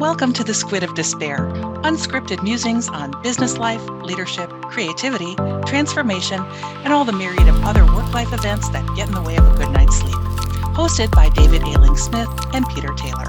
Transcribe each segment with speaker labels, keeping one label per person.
Speaker 1: Welcome to the Squid of Despair, unscripted musings on business life, leadership, creativity, transformation, and all the myriad of other work-life events that get in the way of a good night's sleep. Hosted by David Ailing Smith and Peter Taylor.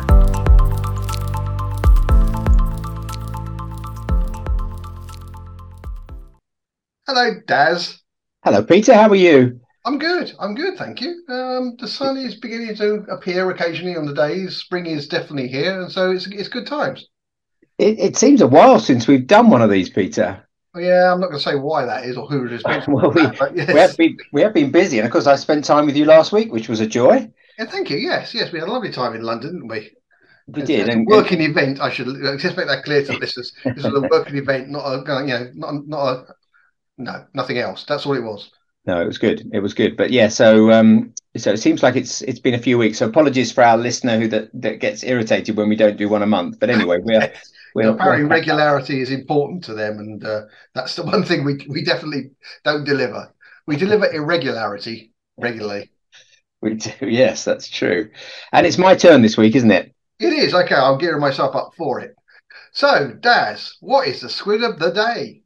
Speaker 2: Hello, Daz.
Speaker 3: Hello, Peter. How are you?
Speaker 2: I'm good. Thank you. The sun is beginning to appear occasionally on the days. Spring is definitely here, and so it's good times.
Speaker 3: It seems a while since we've done one of these, Peter.
Speaker 2: Well, yeah, I'm not going to say why that is or who is responsible
Speaker 3: Well,
Speaker 2: for that, but
Speaker 3: we have
Speaker 2: yes.
Speaker 3: been busy, and of course, I spent time with you last week, which was a joy.
Speaker 2: Yeah, thank you. Yes, we had a lovely time in London, didn't we?
Speaker 3: We
Speaker 2: As
Speaker 3: did,
Speaker 2: a working event, I should just make that clear to the listeners. This was a working event, not a, not a, no, nothing else. That's all it was.
Speaker 3: no, it was good. It was good, but yeah. So it seems like it's been a few weeks. So apologies for our listener that gets irritated when we don't do one a month. But anyway,
Speaker 2: Apparently regularity is important to them, and that's the one thing we definitely don't deliver. We deliver irregularity regularly.
Speaker 3: we do. Yes, that's true. And it's my turn this week, isn't it?
Speaker 2: It is. Okay, I'm gearing myself up for it. So, Daz, what is the squid of the day?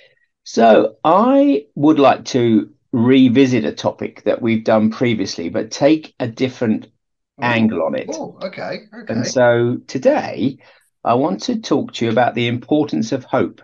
Speaker 3: So I would like to revisit a topic that we've done previously, but take a different angle on it.
Speaker 2: Oh, okay.
Speaker 3: And so today I want to talk to you about the importance of hope.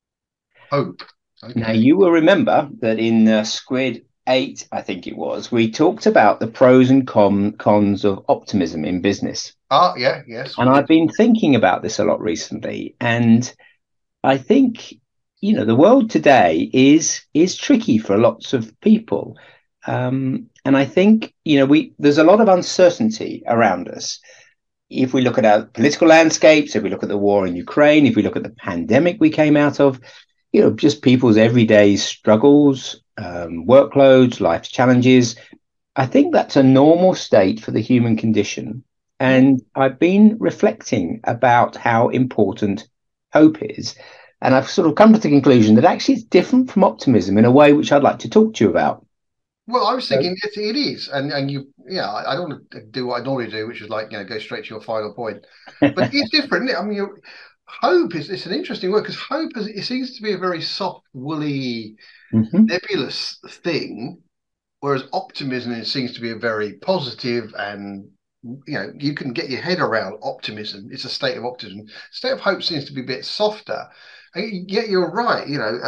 Speaker 2: Hope. Okay.
Speaker 3: Now, you will remember that in Squid 8, I think it was, we talked about the pros and cons of optimism in business.
Speaker 2: Yeah, yes.
Speaker 3: And I've been thinking about this a lot recently. And I think, the world today is tricky for lots of people. And I think, there's a lot of uncertainty around us. If we look at our political landscapes, if we look at the war in Ukraine, if we look at the pandemic we came out of, just people's everyday struggles, workloads, life's challenges, I think that's a normal state for the human condition. And I've been reflecting about how important hope is. And I've sort of come to the conclusion that actually it's different from optimism in a way which I'd like to talk to you about.
Speaker 2: Well, I was thinking it is, and you, I don't want to do what I normally do, which is go straight to your final point. But it's different, isn't it? I mean, hope it's an interesting word, because hope it seems to be a very soft, woolly, nebulous thing, whereas optimism seems to be a very positive and you can get your head around optimism. It's a state of optimism. State of hope seems to be a bit softer. And yet you're right.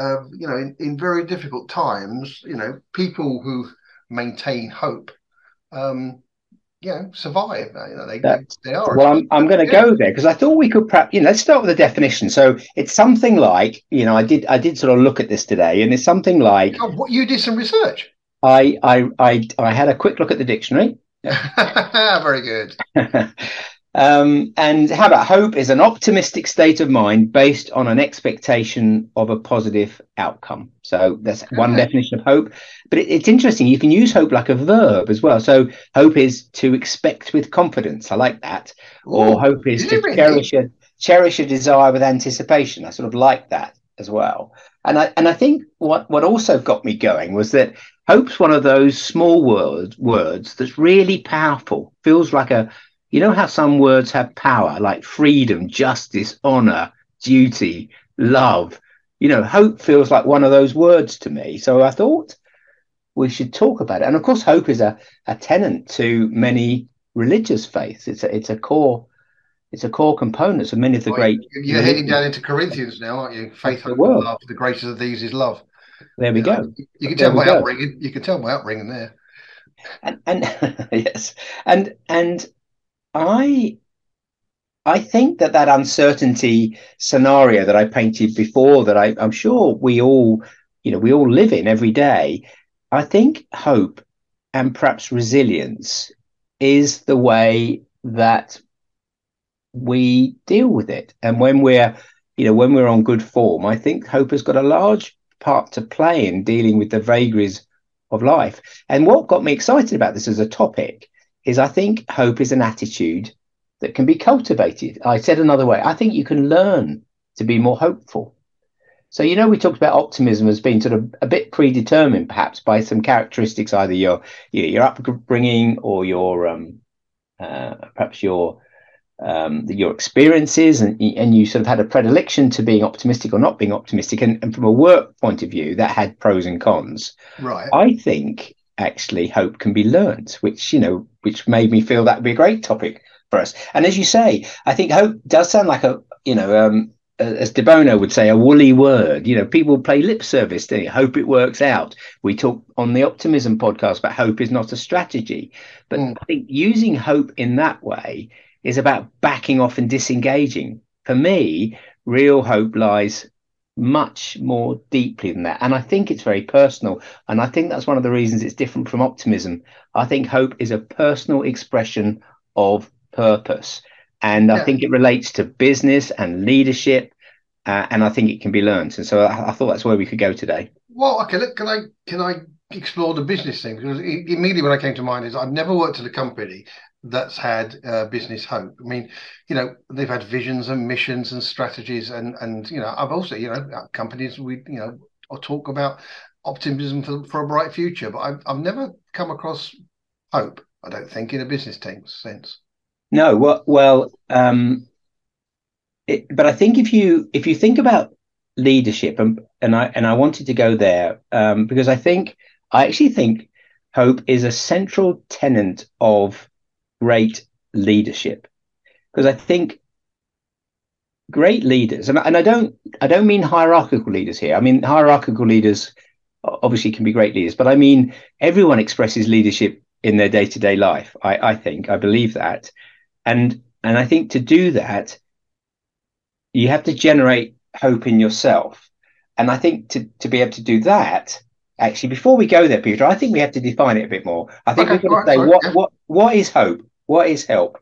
Speaker 2: In very difficult times, people who maintain hope, survive. They are.
Speaker 3: Well, I'm going to go there because I thought we could perhaps, let's start with the definition. So it's something like, I did sort of look at this today, and it's something like.
Speaker 2: Oh, what, you did some research?
Speaker 3: I had a quick look at the dictionary.
Speaker 2: Very good.
Speaker 3: And how about hope is an optimistic state of mind based on an expectation of a positive outcome. So that's one definition of hope. But it's interesting. You can use hope like a verb as well. So hope is to expect with confidence. I like that. Ooh, or hope is to cherish a desire with anticipation. I sort of like that as well. And I think what also got me going was that hope's one of those small words that's really powerful. Feels like how some words have power, like freedom, justice, honor, duty, love. Hope feels like one of those words to me. So I thought we should talk about it. And of course, hope is a tenet to many religious faiths. It's a core component of many of the great.
Speaker 2: You're heading down into Corinthians now, aren't you? Faith, hope, and love. The greatest of these is love.
Speaker 3: There we go.
Speaker 2: You can tell my upbringing. You can tell my upbringing there.
Speaker 3: And yes, and I think that uncertainty scenario that I painted before, that I'm sure we all live in every day. I think hope and perhaps resilience is the way that we deal with it. And when we're on good form, I think hope has got a large part to play in dealing with the vagaries of life. And what got me excited about this as a topic is I think hope is an attitude that can be cultivated. I said another way, I think you can learn to be more hopeful. So, we talked about optimism as being sort of a bit predetermined, perhaps by some characteristics, either your upbringing or your perhaps your your experiences, and you sort of had a predilection to being optimistic or not being optimistic, and from a work point of view, that had pros and cons.
Speaker 2: Right.
Speaker 3: I think actually hope can be learned, which made me feel that would be a great topic for us. And as you say, I think hope does sound like as De Bono would say, a woolly word. People play lip service to it. Hope it works out. We talk on the Optimism podcast about hope is not a strategy. But I think using hope in that way is about backing off and disengaging. For me, real hope lies much more deeply than that. And I think it's very personal. And I think that's one of the reasons it's different from optimism. I think hope is a personal expression of purpose. And I think it relates to business and leadership, and I think it can be learned. And so I thought that's where we could go today.
Speaker 2: Well, okay, look, can I explore the business thing? Because immediately what I came to mind is I've never worked at a company that's had business hope. I mean, they've had visions and missions and strategies, and I've also, companies or talk about optimism for a bright future, but I've never come across hope, I don't think, in a business team sense.
Speaker 3: No, but I think if you think about leadership, and I wanted to go there because I actually think hope is a central tenet of great leadership, because I think great leaders, and I don't mean hierarchical leaders here. I mean, hierarchical leaders obviously can be great leaders, but I mean everyone expresses leadership in their day-to-day life. I believe that. And I think to do that, you have to generate hope in yourself. And I think to be able to do that, actually, before we go there, Peter, I think we have to define it a bit more. I think we've got to say what is hope? What is hope?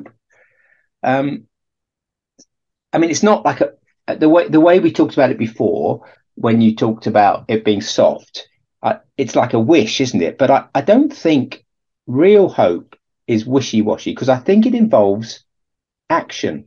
Speaker 3: I mean, it's not like the way we talked about it before, when you talked about it being soft. It's like a wish, isn't it? But I don't think real hope is wishy-washy, because I think it involves action.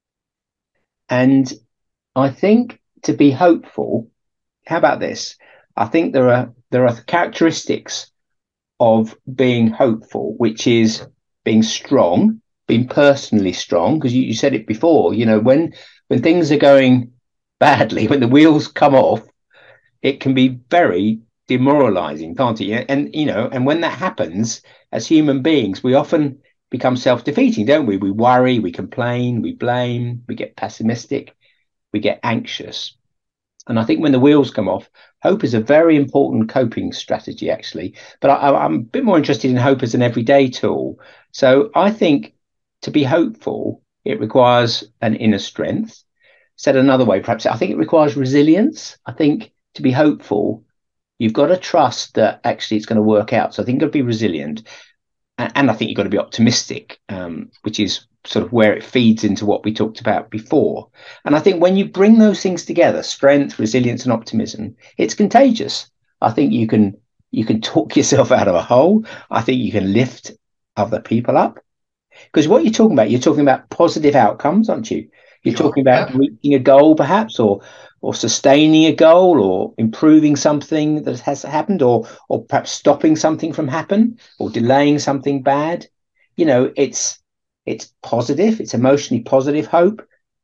Speaker 3: And I think to be hopeful, how about this? I think there are characteristics of being hopeful, which is being strong, being personally strong, because you said it before, when things are going badly, when the wheels come off, it can be very demoralizing, can't it? And when that happens, as human beings, we often become self-defeating, don't we? We worry, we complain, we blame, we get pessimistic, we get anxious. And I think when the wheels come off, hope is a very important coping strategy, actually. But I'm a bit more interested in hope as an everyday tool. So I think to be hopeful, it requires an inner strength. Said another way, perhaps, I think it requires resilience. I think to be hopeful, you've got to trust that actually it's going to work out. So I think you've got to be resilient. And I think you've got to be optimistic, which is sort of where it feeds into what we talked about before. And I think when you bring those things together, strength, resilience, and optimism, it's contagious. I think you can talk yourself out of a hole. I think you can lift other people up. Because what you're talking about positive outcomes, aren't you? You're talking about reaching a goal, perhaps, or sustaining a goal, or improving something that has happened, or perhaps stopping something from happening, or delaying something bad. It's positive. It's emotionally positive hope.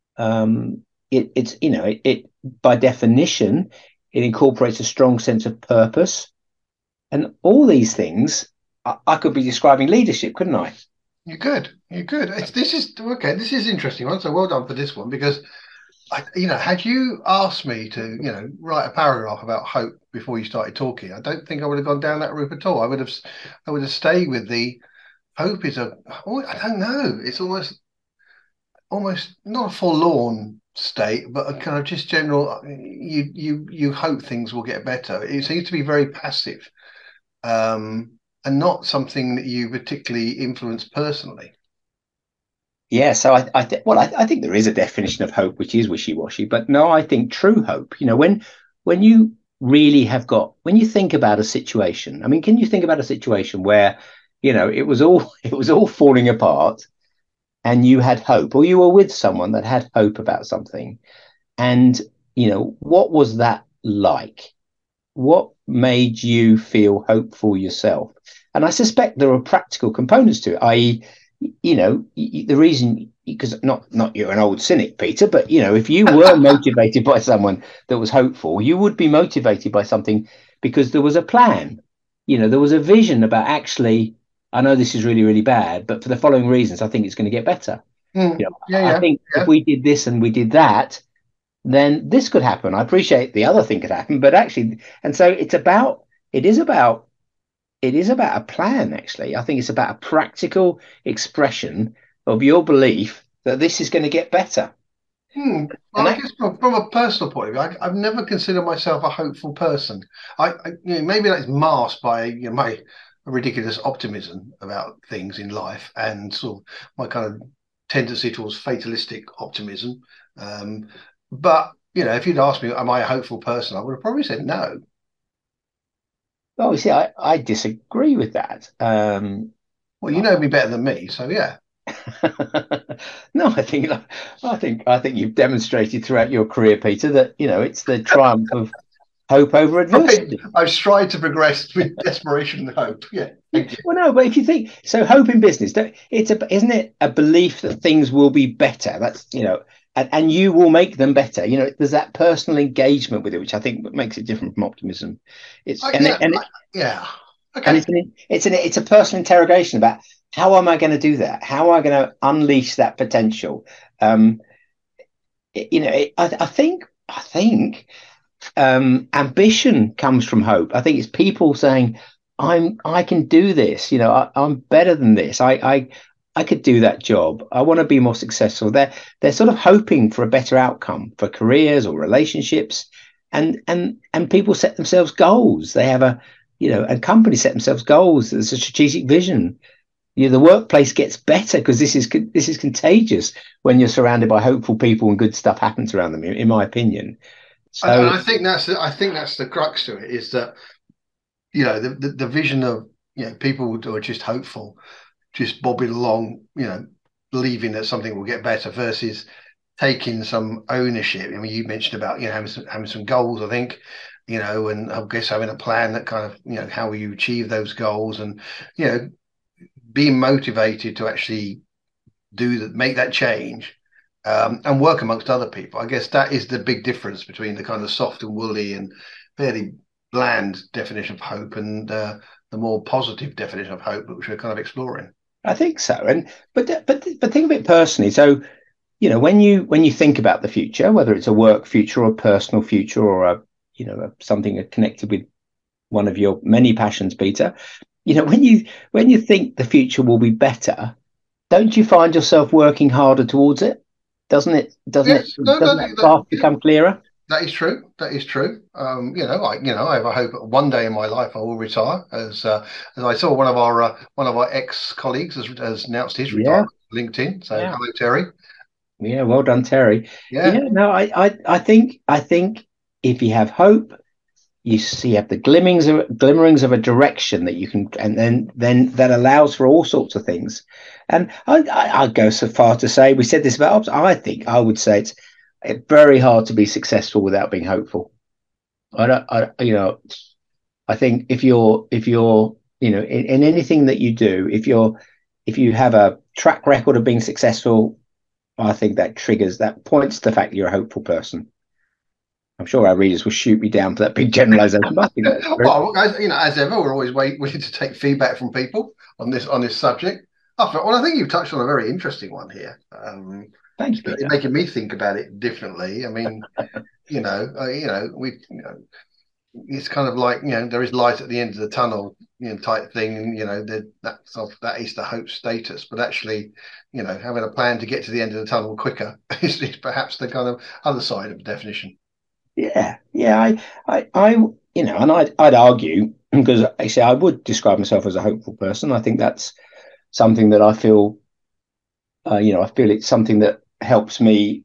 Speaker 3: It by definition, it incorporates a strong sense of purpose, and all these things. I could be describing leadership, couldn't I?
Speaker 2: You could. This is interesting one. So well done for this one, because had you asked me to, write a paragraph about hope before you started talking, I don't think I would have gone down that route at all. I would have stayed with the hope is I don't know. It's almost not a forlorn state, but a kind of just general. You hope things will get better. It seems to be very passive. And not something that you particularly influence personally.
Speaker 3: Yeah, so I think there is a definition of hope which is wishy-washy, but no, I think true hope. When you really when you think about a situation. I mean, can you think about a situation where it was all falling apart, and you had hope, or you were with someone that had hope about something, and what was that like? What made you feel hopeful yourself? And I suspect there are practical components to it, i.e., the reason because not you're an old cynic, Peter, but if you were motivated by someone that was hopeful, you would be motivated by something because there was a plan. There was a vision about, actually, I know this is really, really bad, but for the following reasons, I think it's going to get better. I think if we did this and we did that, then this could happen. I appreciate the other thing could happen, but actually, and so it is about a plan. Actually, I think it's about a practical expression of your belief that this is going to get better.
Speaker 2: Well, I guess from a personal point of view, I've never considered myself a hopeful person. Maybe that's masked by my ridiculous optimism about things in life, and sort of my kind of tendency towards fatalistic optimism. But if you'd asked me, am I a hopeful person, I would have probably said no.
Speaker 3: Oh, you see, I disagree with that.
Speaker 2: Well, you know me better than me, so yeah.
Speaker 3: No, I think you've demonstrated throughout your career, Peter, that it's the triumph of hope over adversity.
Speaker 2: I've strived to progress with desperation and hope. Yeah.
Speaker 3: Well, no, but if you think so, hope in business, isn't it a belief that things will be better? That's and you will make them better. There's that personal engagement with it, which I think makes it different from optimism. Okay. And it's a personal interrogation about, how am I going to do that? How am I going to unleash that potential? I think ambition comes from hope. I think it's people saying, I can do this. I'm better than this. I could do that job. I want to be more successful. They're sort of hoping for a better outcome for careers or relationships, and people set themselves goals. They have and companies set themselves goals. There's a strategic vision. The workplace gets better because this is contagious when you're surrounded by hopeful people and good stuff happens around them, in my opinion. So
Speaker 2: and I think that's the crux to it, is that the vision of people who are just hopeful, just bobbing along, believing that something will get better, versus taking some ownership. I mean, you mentioned about having some goals, I think, and I guess having a plan that kind of how will you achieve those goals, and being motivated to actually make that change, and work amongst other people. I guess that is the big difference between the kind of soft and woolly and fairly bland definition of hope and the more positive definition of hope, which we're kind of exploring.
Speaker 3: I think so. But think of it personally. So, when you think about the future, whether it's a work future or a personal future or something connected with one of your many passions, Peter, when you think the future will be better, don't you find yourself working harder towards it? Doesn't it? Doesn't that path become clearer?
Speaker 2: That is true. I have a hope that one day in my life I will retire. As I saw one of our ex-colleagues has announced his retirement on LinkedIn. So hello, Terry.
Speaker 3: Yeah, well done, Terry.
Speaker 2: Yeah.
Speaker 3: No, I think if you have hope, you have the glimmerings of a direction that you can, and then that allows for all sorts of things. And I'd go so far to say, we said this about ops, I would say it's very hard to be successful without being hopeful. I think if you're in anything that you do, if you have a track record of being successful, I think that points to the fact that you're a hopeful person. I'm sure our readers will shoot me down for that big generalization.
Speaker 2: Well, as ever, we're always willing to take feedback from people on this subject. I think you've touched on a very interesting one here.
Speaker 3: Thanks, Peter.
Speaker 2: It's making me think about it differently. I mean, it's kind of like there is light at the end of the tunnel, type thing, and that is the hope status. But actually, having a plan to get to the end of the tunnel quicker is perhaps the kind of other side of the definition.
Speaker 3: Yeah. I and I'd argue, because actually I would describe myself as a hopeful person. I think that's something that I feel. I feel it's something that helps me,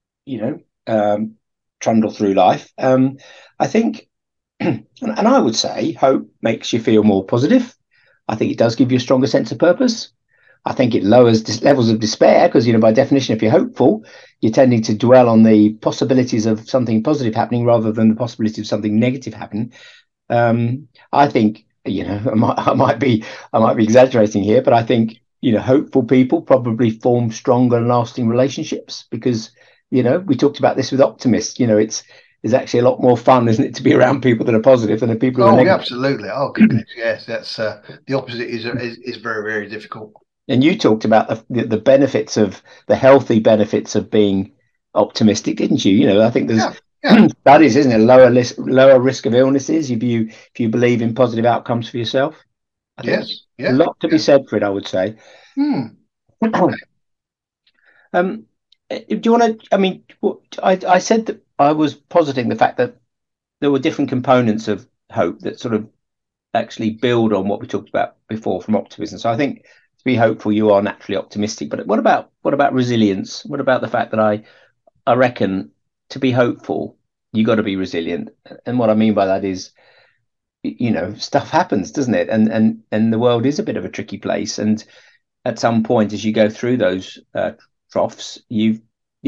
Speaker 3: trundle through life. I think, and I would say, hope makes you feel more positive. I think it does give you a stronger sense of purpose. I think it lowers levels of despair because, by definition, if you're hopeful, you're tending to dwell on the possibilities of something positive happening rather than the possibility of something negative happening. I think, I might be exaggerating here, but I think hopeful people probably form stronger and lasting relationships because, we talked about this with optimists. It's actually a lot more fun, isn't it, to be around people that are positive than the people who are negative.
Speaker 2: Absolutely. Oh, goodness. Yes, that's the opposite is very, very difficult.
Speaker 3: And you talked about the benefits of the healthy benefits of being optimistic, didn't you? I think there's studies, isn't it? Lower risk of illnesses if you believe in positive outcomes for yourself. I think a lot to be said for it, I would say. Do you want to? I mean, I said that I was positing the fact that there were different components of hope that sort of actually build on what we talked about before from optimism. So I think to be hopeful, you are naturally optimistic. But what about resilience? What about the fact that I reckon to be hopeful, you got to be resilient. And what I mean by that is, stuff happens, doesn't it? And the world is a bit of a tricky place. And at some point, as you go through those troughs, if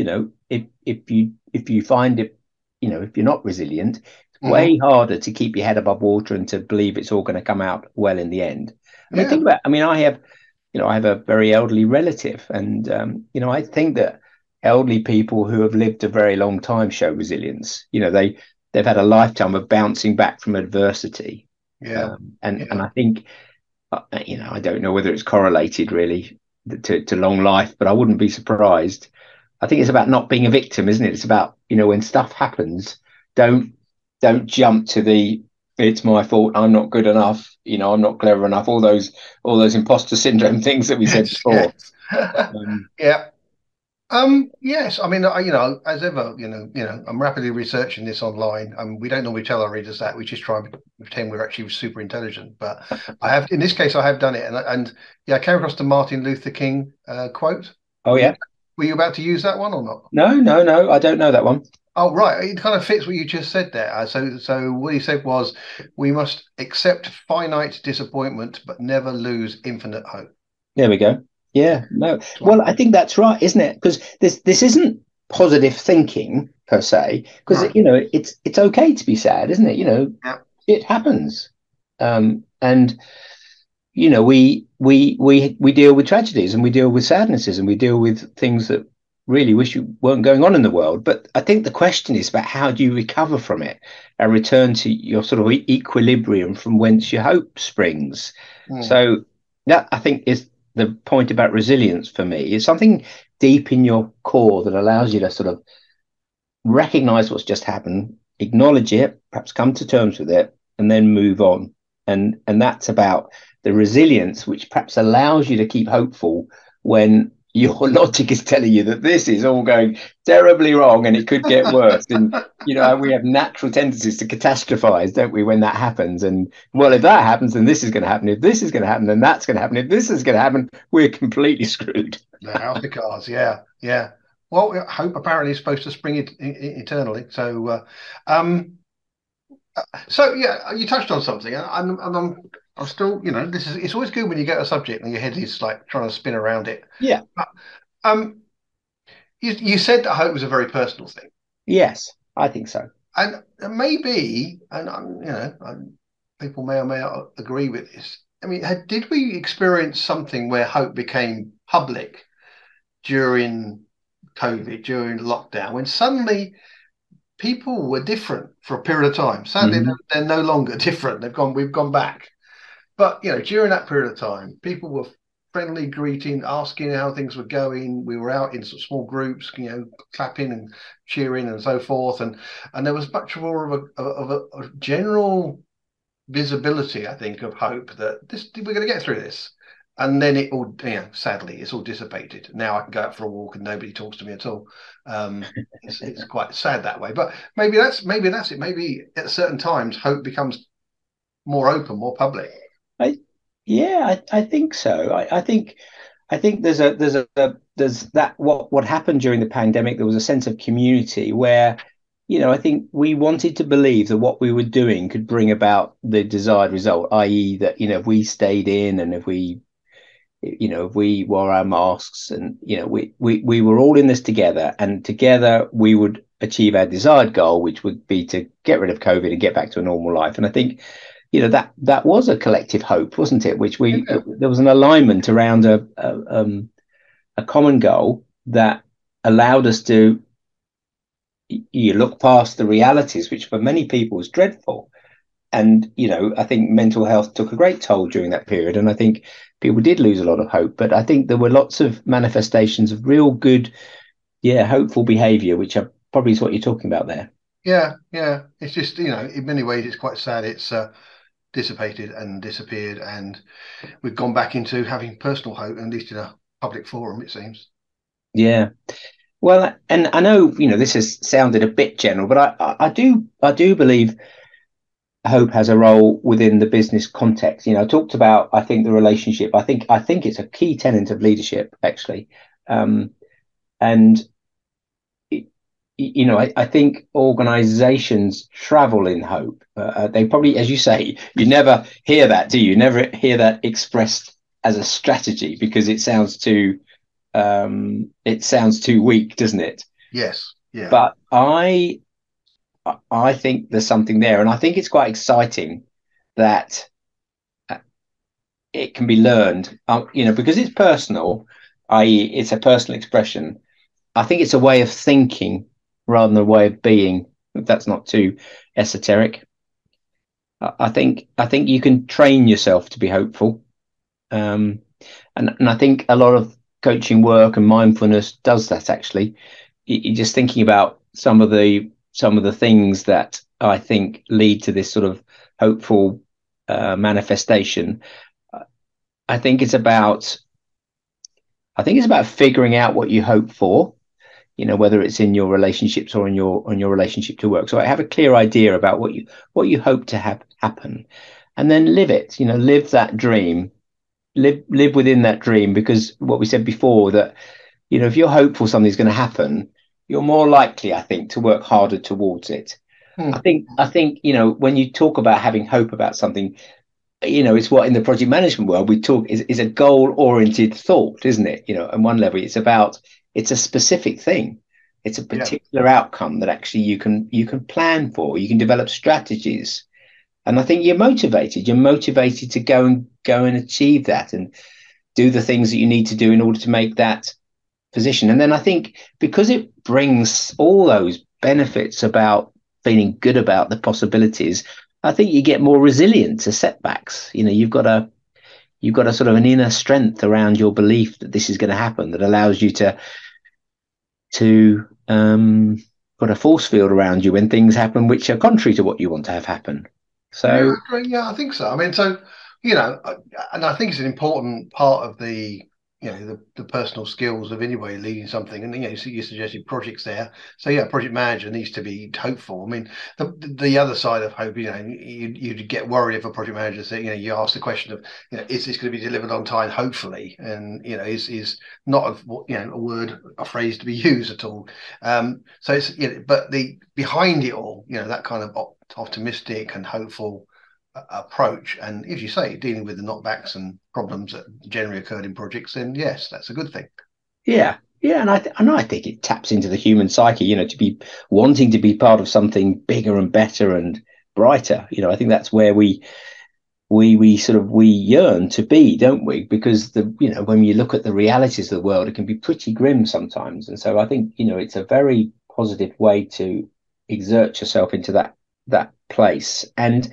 Speaker 3: you find it, if you're not resilient, it's way harder to keep your head above water and to believe it's all going to come out well in the end. I mean, I have a very elderly relative, and I think that elderly people who have lived a very long time show resilience. They've had a lifetime of bouncing back from adversity. And I think, I don't know whether it's correlated really to long life, but I wouldn't be surprised. I think it's about not being a victim, isn't it? It's about, when stuff happens, don't jump to it's my fault, I'm not good enough, I'm not clever enough, all those imposter syndrome things that we said before.
Speaker 2: Yes. I mean, as ever, I'm rapidly researching this online. We don't normally tell our readers that. We just try and pretend we're actually super intelligent. But in this case, I have done it. And I came across the Martin Luther King quote.
Speaker 3: Oh, yeah.
Speaker 2: Were you about to use that one or not?
Speaker 3: No, I don't know that one.
Speaker 2: Oh, right. It kind of fits what you just said there. So what he said was, we must accept finite disappointment, but never lose infinite hope.
Speaker 3: There we go. Yeah, no. Well, I think that's right, isn't it? Because this isn't positive thinking per se, because it's okay to be sad, isn't it? It happens, and we deal with tragedies and we deal with sadnesses and we deal with things that really wish you weren't going on in the world. But I think the question is about how do you recover from it and return to your sort of equilibrium from whence your hope springs. So that, I think, is the point about resilience for me. Is something deep in your core that allows you to sort of recognize what's just happened, acknowledge it, perhaps come to terms with it, and then move on. And that's about the resilience which perhaps allows you to keep hopeful when your logic is telling you that this is all going terribly wrong and it could get worse. And we have natural tendencies to catastrophize, don't we, when that happens? And well, if that happens, then this is going to happen. If this is going to happen, then that's going to happen. If this is going to happen, we're completely screwed.
Speaker 2: The house of cards, yeah. Well, hope apparently is supposed to spring eternally. So, you touched on something, and I'm still, it's always good when you get a subject and your head is like trying to spin around it.
Speaker 3: Yeah.
Speaker 2: But, you said that hope was a very personal thing.
Speaker 3: Yes, I think so.
Speaker 2: And maybe, people may or may not agree with this. I mean, did we experience something where hope became public during COVID, during lockdown, when suddenly people were different for a period of time? Sadly, they're no longer different. We've gone back. But, during that period of time, people were friendly greeting, asking how things were going. We were out in sort of small groups, clapping and cheering and so forth. And there was much more of a general visibility, I think, of hope that we're going to get through this. And then it all, sadly, it's all dissipated. Now I can go out for a walk and nobody talks to me at all. It's quite sad that way. But maybe that's it. Maybe at certain times, hope becomes more open, more public.
Speaker 3: I think so. I think there's that what happened during the pandemic. There was a sense of community where, I think we wanted to believe that what we were doing could bring about the desired result, i.e. that, if we stayed in and if we wore our masks and, we were all in this together, and together we would achieve our desired goal, which would be to get rid of COVID and get back to a normal life. And I think that was a collective hope, wasn't it? Which
Speaker 2: Yeah.
Speaker 3: there was an alignment around a common goal that allowed us to you look past the realities, which for many people was dreadful. And I think mental health took a great toll during that period, and I think people did lose a lot of hope. But I think there were lots of manifestations of real good, hopeful behaviour, which are probably is what you're talking about there.
Speaker 2: Yeah, yeah. It's just, in many ways, it's quite sad. It's dissipated and disappeared, and we've gone back into having personal hope, at least in a public forum, it seems.
Speaker 3: Yeah. Well, and I know this has sounded a bit general, but I do believe hope has a role within the business context. I talked about, I think, the relationship. I think it's a key tenet of leadership, actually. And I think organizations travel in hope. They probably, as you say, you never hear that, do you? You never hear that expressed as a strategy, because it sounds too weak, doesn't it?
Speaker 2: Yes. Yeah.
Speaker 3: But I think there's something there, and I think it's quite exciting that it can be learned, because it's personal, i.e., it's a personal expression. I think it's a way of thinking rather than a way of being, if that's not too esoteric. I think you can train yourself to be hopeful, and I think a lot of coaching work and mindfulness does that. Actually, you're just thinking about some of the things that I think lead to this sort of hopeful manifestation. I think it's about figuring out what you hope for, whether it's in your relationships or in your relationship to work. So I have a clear idea about what you hope to have happen, and then live it. Live that dream, live within that dream, because what we said before, that if you're hopeful something's going to happen, you're more likely, I think, to work harder towards it. I think when you talk about having hope about something, it's what in the project management world we talk is a goal-oriented thought, isn't it? On one level, it's a specific thing. It's a particular outcome that actually you can plan for. You can develop strategies, and I think you're motivated. You're motivated to go and achieve that and do the things that you need to do in order to make that position. And then I think because it brings all those benefits about feeling good about the possibilities, I think you get more resilient to setbacks. You've got a sort of an inner strength around your belief that this is going to happen, that allows you to put a force field around you when things happen which are contrary to what you want to have happen. So
Speaker 2: I think so. I mean, and I think it's an important part of the the personal skills of anyway leading something. And you suggested projects there, so project manager needs to be hopeful. I mean, the other side of hope, you get worried if a project manager say, you ask the question of, is this going to be delivered on time, hopefully, and is not a phrase to be used at all. So it's but the behind it all, that kind of optimistic and hopeful approach, and as you say, dealing with the knockbacks and problems that generally occurred in projects, then yes, that's a good thing.
Speaker 3: And I think it taps into the human psyche, to be wanting to be part of something bigger and better and brighter. I think that's where we yearn to be, don't we? Because when you look at the realities of the world, it can be pretty grim sometimes, and so I think it's a very positive way to exert yourself into that place. And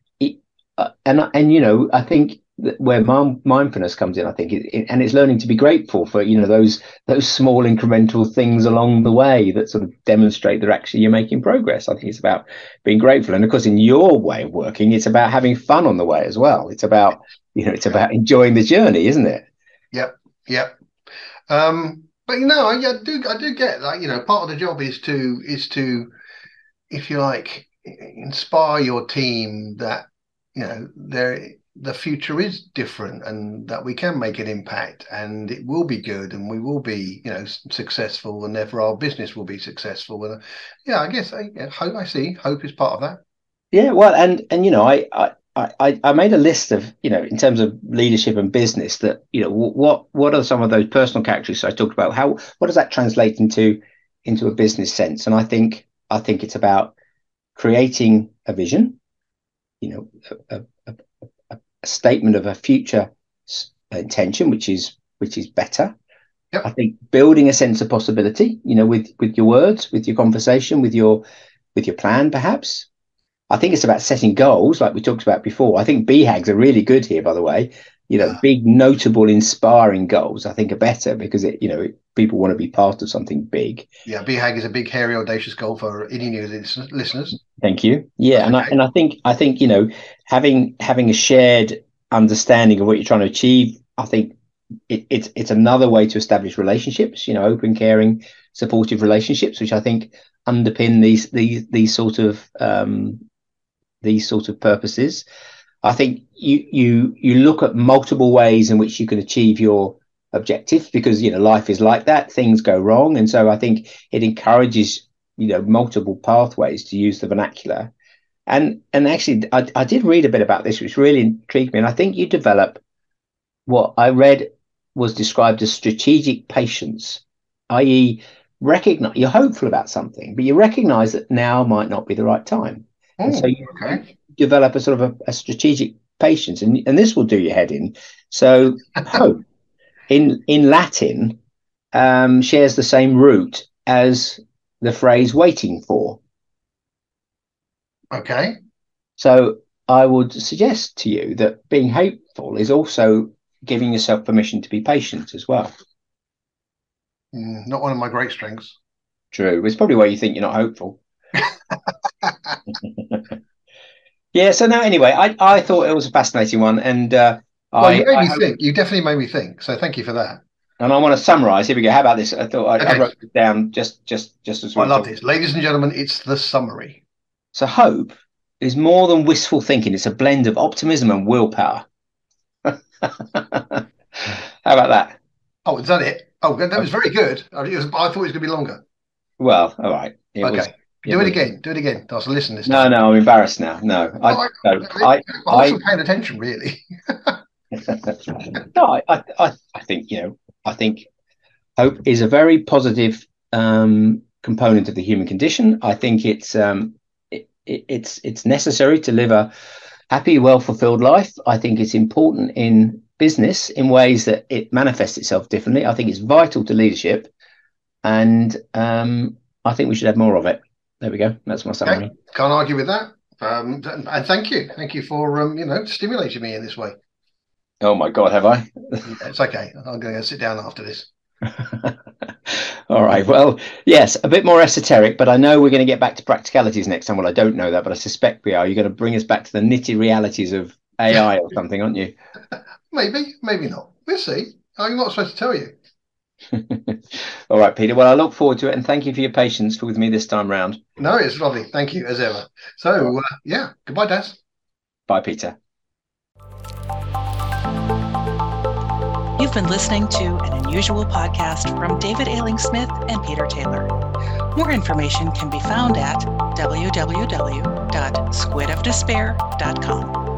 Speaker 3: I think that where mindfulness comes in, I think and it's learning to be grateful for those small incremental things along the way that sort of demonstrate that actually you're making progress. I think it's about being grateful, and of course in your way of working, it's about having fun on the way as well. It's about about enjoying the journey, isn't it?
Speaker 2: Yep. But I do get that. Part of the job is to if you like inspire your team that the future is different, and that we can make an impact, and it will be good, and we will be successful, and therefore our business will be successful. And I guess hope is part of that.
Speaker 3: Well, and I made a list of in terms of leadership and business, that what are some of those personal characteristics I talked about, what does that translate into a business sense? And I think it's about creating a vision. a statement of a future intention, which is better.
Speaker 2: Yep.
Speaker 3: I think building a sense of possibility, with your words, with your conversation, with your plan, perhaps. I think it's about setting goals, like we talked about before. I think BHAGs are really good here, by the way. Big, notable, inspiring goals, I think, are better because people want to be part of something big.
Speaker 2: Yeah, BHAG is a big, hairy, audacious goal for any new listeners.
Speaker 3: Thank you. Yeah, and I think having a shared understanding of what you're trying to achieve, I think it's another way to establish relationships. Open, caring, supportive relationships, which I think underpin these sort of purposes. I think you look at multiple ways in which you can achieve your objective because life is like that. Things go wrong, and so I think it encourages multiple pathways, to use the vernacular. And actually, I did read a bit about this, which really intrigued me. And I think you develop what I read was described as strategic patience, i.e., recognize you're hopeful about something, but you recognize that now might not be the right time. And so you develop a sort of a strategic patience, and this will do your head in. So hope in Latin shares the same root as the phrase waiting for.
Speaker 2: Okay.
Speaker 3: So I would suggest to you that being hopeful is also giving yourself permission to be patient as well.
Speaker 2: Not one of my great strengths.
Speaker 3: True. It's probably why you think you're not hopeful. Yeah. So no, anyway, I thought it was a fascinating one. And
Speaker 2: you definitely made me think. So thank you for that.
Speaker 3: And I want to summarize. Here we go. How about this? I thought I wrote it down just as well.
Speaker 2: I love this. Ladies and gentlemen, it's the summary.
Speaker 3: So hope is more than wistful thinking. It's a blend of optimism and willpower. How about that?
Speaker 2: Oh, is that it? Oh, that was very good. I thought it was going to be longer.
Speaker 3: Well, all right.
Speaker 2: Do it again. Do it again. I was listening this
Speaker 3: time. No, I'm embarrassed now. No,
Speaker 2: I wasn't paying attention, really.
Speaker 3: No, I think hope is a very positive component of the human condition. I think it's necessary to live a happy, well-fulfilled life. I think it's important in business in ways that it manifests itself differently. I think it's vital to leadership, and I think we should have more of it. There we go. That's my summary.
Speaker 2: Okay. Can't argue with that. And thank you for stimulating me in this way.
Speaker 3: Oh my God, have I?
Speaker 2: Yeah, it's okay. I'm going to sit down after this.
Speaker 3: All right. Well, yes, a bit more esoteric, but I know we're going to get back to practicalities next time. Well, I don't know that, but I suspect we are. You're going to bring us back to the nitty realities of AI or something, aren't you?
Speaker 2: Maybe not. We'll see. I'm not supposed to tell you.
Speaker 3: All right, Peter. Well, I look forward to it, and thank you for your patience with me this time round.
Speaker 2: No, it's lovely. Thank you, as ever. So, goodbye, Daz.
Speaker 3: Bye, Peter.
Speaker 1: You've been listening to an unusual podcast from David Ailing Smith and Peter Taylor. More information can be found at www.squidofdespair.com.